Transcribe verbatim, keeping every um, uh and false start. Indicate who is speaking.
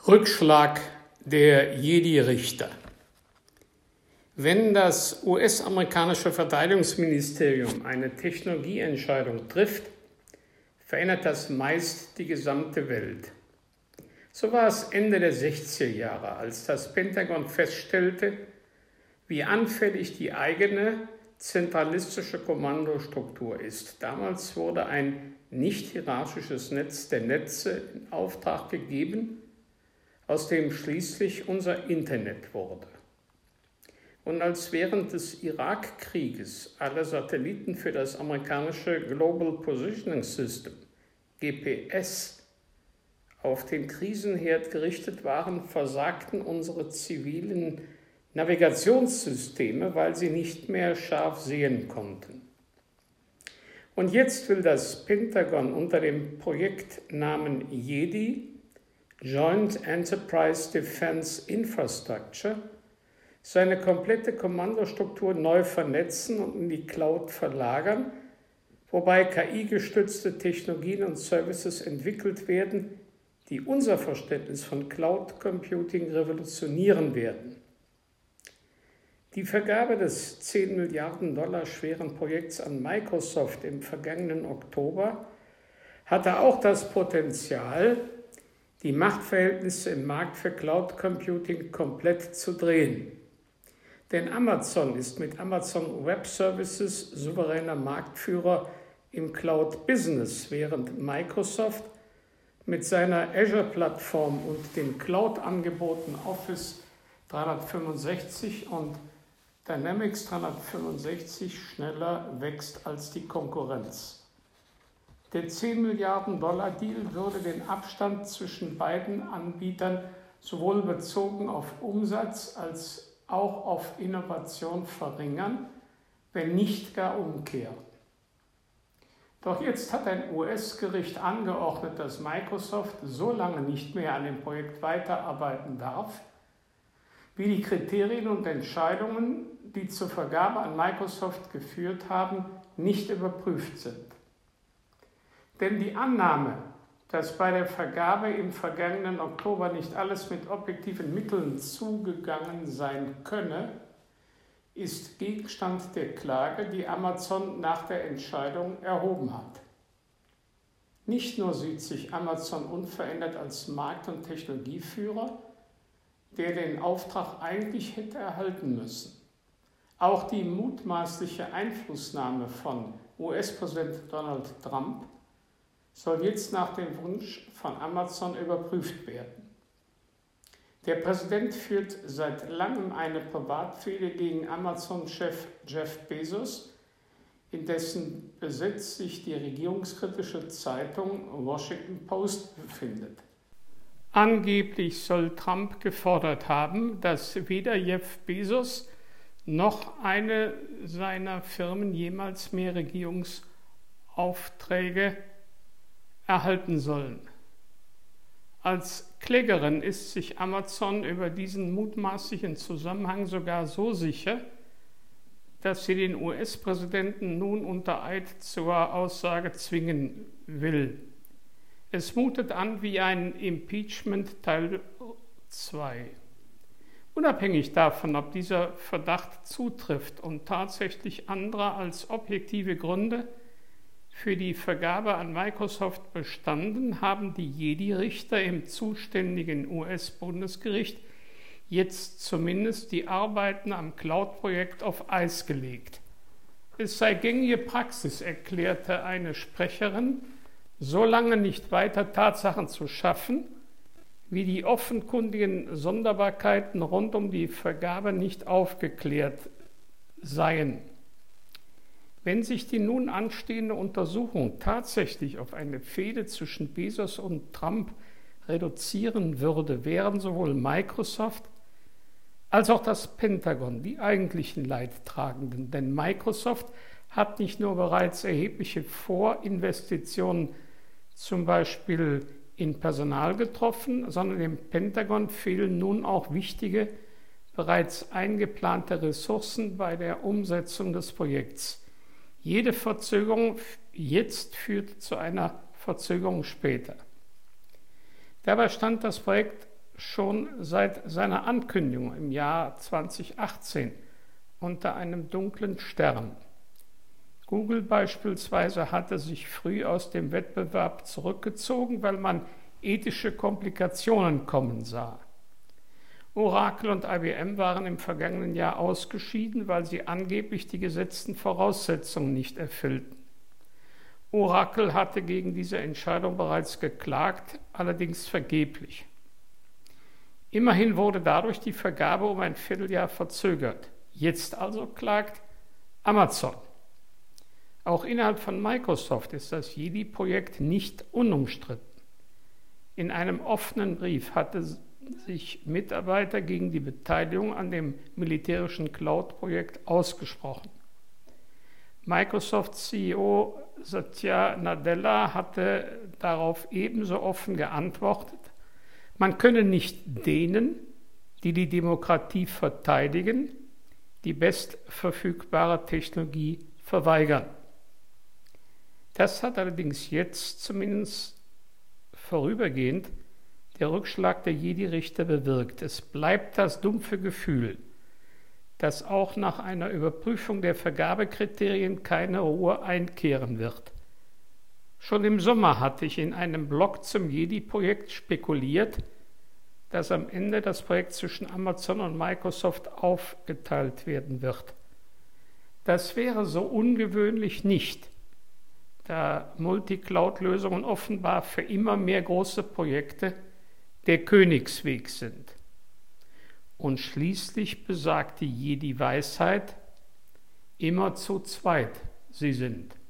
Speaker 1: Rückschlag der Jedi-Richter. Wenn das U S-amerikanische Verteidigungsministerium eine Technologieentscheidung trifft, verändert das meist die gesamte Welt. So war es Ende der sechziger Jahre, als das Pentagon feststellte, wie anfällig die eigene zentralistische Kommandostruktur ist. Damals wurde ein nicht hierarchisches Netz der Netze in Auftrag gegeben, aus dem schließlich unser Internet wurde. Und als während des Irakkrieges alle Satelliten für das amerikanische Global Positioning System, G P S, auf den Krisenherd gerichtet waren, versagten unsere zivilen Navigationssysteme, weil sie nicht mehr scharf sehen konnten. Und jetzt will das Pentagon unter dem Projektnamen JEDI, Joint Enterprise Defense Infrastructure, seine komplette Kommandostruktur neu vernetzen und in die Cloud verlagern, wobei K I-gestützte Technologien und Services entwickelt werden, die unser Verständnis von Cloud Computing revolutionieren werden. Die Vergabe des zehn Milliarden Dollar schweren Projekts an Microsoft im vergangenen Oktober hatte auch das Potenzial, die Machtverhältnisse im Markt für Cloud Computing komplett zu drehen. Denn Amazon ist mit Amazon Web Services souveräner Marktführer im Cloud-Business, während Microsoft mit seiner Azure-Plattform und den Cloud-Angeboten Office dreihundertfünfundsechzig und Dynamics dreihundertfünfundsechzig schneller wächst als die Konkurrenz. Der zehn Milliarden Dollar Deal würde den Abstand zwischen beiden Anbietern sowohl bezogen auf Umsatz als auch auf Innovation verringern, wenn nicht gar umkehren. Doch jetzt hat ein U S-Gericht angeordnet, dass Microsoft so lange nicht mehr an dem Projekt weiterarbeiten darf, wie die Kriterien und Entscheidungen, die zur Vergabe an Microsoft geführt haben, nicht überprüft sind. Denn die Annahme, dass bei der Vergabe im vergangenen Oktober nicht alles mit objektiven Mitteln zugegangen sein könne, ist Gegenstand der Klage, die Amazon nach der Entscheidung erhoben hat. Nicht nur sieht sich Amazon unverändert als Markt- und Technologieführer, der den Auftrag eigentlich hätte erhalten müssen. Auch die mutmaßliche Einflussnahme von U S-Präsident Donald Trump soll jetzt nach dem Wunsch von Amazon überprüft werden. Der Präsident führt seit langem eine Privatfehde gegen Amazon-Chef Jeff Bezos, in dessen Besitz sich die regierungskritische Zeitung Washington Post befindet. Angeblich soll Trump gefordert haben, dass weder Jeff Bezos noch eine seiner Firmen jemals mehr Regierungsaufträge erhalten sollen. Als Klägerin ist sich Amazon über diesen mutmaßlichen Zusammenhang sogar so sicher, dass sie den U S-Präsidenten nun unter Eid zur Aussage zwingen will. Es mutet an wie ein Impeachment Teil zwei. Unabhängig davon, ob dieser Verdacht zutrifft und tatsächlich andere als objektive Gründe für die Vergabe an Microsoft bestanden, haben die Jedi-Richter im zuständigen U S-Bundesgericht jetzt zumindest die Arbeiten am Cloud-Projekt auf Eis gelegt. Es sei gängige Praxis, erklärte eine Sprecherin, so lange nicht weiter Tatsachen zu schaffen, wie die offenkundigen Sonderbarkeiten rund um die Vergabe nicht aufgeklärt seien. Wenn sich die nun anstehende Untersuchung tatsächlich auf eine Fehde zwischen Bezos und Trump reduzieren würde, wären sowohl Microsoft als auch das Pentagon die eigentlichen Leidtragenden. Denn Microsoft hat nicht nur bereits erhebliche Vorinvestitionen, zum Beispiel in Personal getroffen, sondern dem Pentagon fehlen nun auch wichtige, bereits eingeplante Ressourcen bei der Umsetzung des Projekts. Jede Verzögerung jetzt führt zu einer Verzögerung später. Dabei stand das Projekt schon seit seiner Ankündigung im Jahr zweitausendachtzehn unter einem dunklen Stern. Google beispielsweise hatte sich früh aus dem Wettbewerb zurückgezogen, weil man ethische Komplikationen kommen sah. Oracle und I B M waren im vergangenen Jahr ausgeschieden, weil sie angeblich die gesetzten Voraussetzungen nicht erfüllten. Oracle hatte gegen diese Entscheidung bereits geklagt, allerdings vergeblich. Immerhin wurde dadurch die Vergabe um ein Vierteljahr verzögert. Jetzt also klagt Amazon. Auch innerhalb von Microsoft ist das Jedi-Projekt nicht unumstritten. In einem offenen Brief hatte sich Mitarbeiter gegen die Beteiligung an dem militärischen Cloud-Projekt ausgesprochen. Microsoft-C E O Satya Nadella hatte darauf ebenso offen geantwortet, man könne nicht denen, die die Demokratie verteidigen, die bestverfügbare Technologie verweigern. Das hat allerdings jetzt zumindest vorübergehend der Rückschlag der Jedi-Richter bewirkt. Es bleibt das dumpfe Gefühl, dass auch nach einer Überprüfung der Vergabekriterien keine Ruhe einkehren wird. Schon im Sommer hatte ich in einem Blog zum Jedi-Projekt spekuliert, dass am Ende das Projekt zwischen Amazon und Microsoft aufgeteilt werden wird. Das wäre so ungewöhnlich nicht, da Multicloud-Lösungen offenbar für immer mehr große Projekte der Königsweg sind. Und schließlich besagt die Jedi-Weisheit, immer zu zweit sie sind.